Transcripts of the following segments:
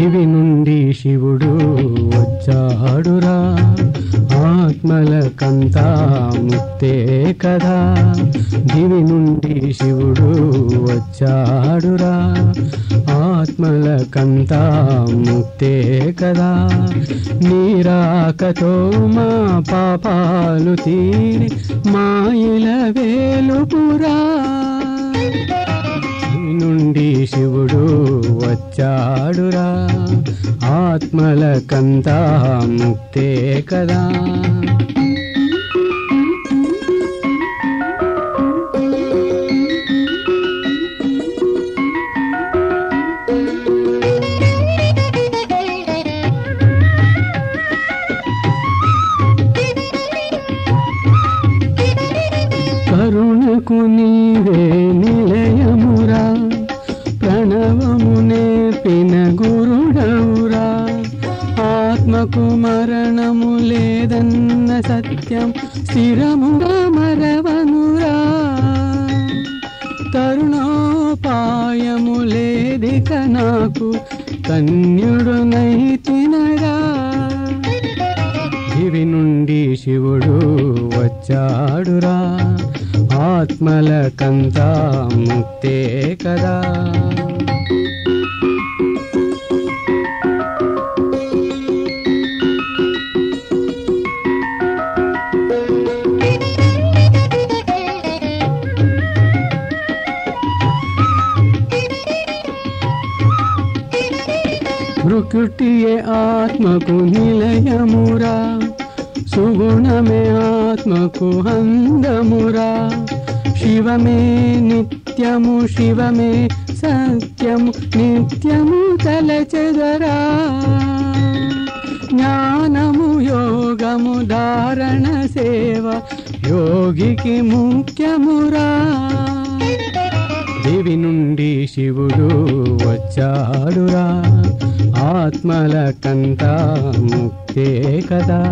దివి నుండి శివుడు వచ్చాడురా, ఆత్మలకంతా ముక్తే కదా. దివి నుండి శివుడు వచ్చాడురా, ఆత్మలకంతా ముక్తే కదా. నీరాకతో మా పాపాలు తీరి మాయిల వేలుపురా. నుండి శివుడు వచ్చాడురా, ఆత్మలకంతా ముక్తే కదా. కరుణకు నీవే నిలయమురా, ప్రణవము నేర్పిన గురుడవురా. ఆత్మకు మరణము లేదన్న సత్యం స్థిరముగా మరవనురా. తరుణోపాయము లేదిక నాకు, కన్యుడు నైతినరా. దివి నుండి శివుడు వచ్చాడురా, ఆత్మలకంతా ముక్తే కదా. ప్రకృతియే ఆత్మకు నిలయమురా, సుగుణమే ఆత్మకు అందమురా. శివమే నిత్యము, శివమే సత్యము, నిత్యము తలచెదరా. జ్ఞానము యోగము ధారణ సేవ యోగికి ముఖ్యమురా. దివి నుండి శివుడు వచ్చాడురా, ఆత్మలకంతా ముక్తే కదా.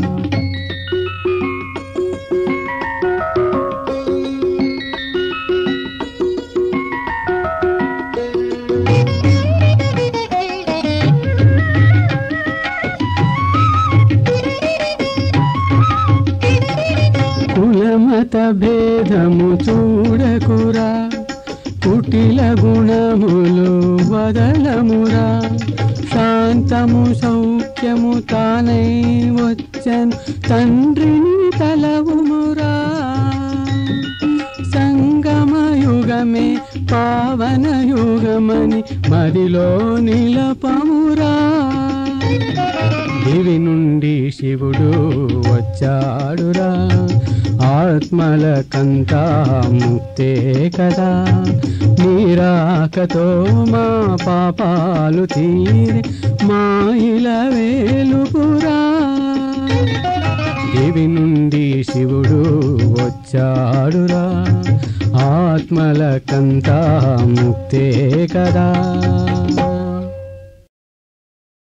కులమత భేదము చూడకురా, కుటిల గుణములు వదలమురా. శాంతము సౌఖ్యము తానై వచ్చన్ తండ్రిని తలవుమురా. సంగమ యుగమే పావన యుగమని మదిలో నిలపమురా. దివి నుండి శివుడు వచ్చాడురా, ఆత్మలకంతా ముక్తే కదా. నీరాకతో మా పాపాలు తీరి మాయిల వేలుపురా. దివి నుండి శివుడు వచ్చాడురా, ఆత్మలకంతా ముక్తే కదా.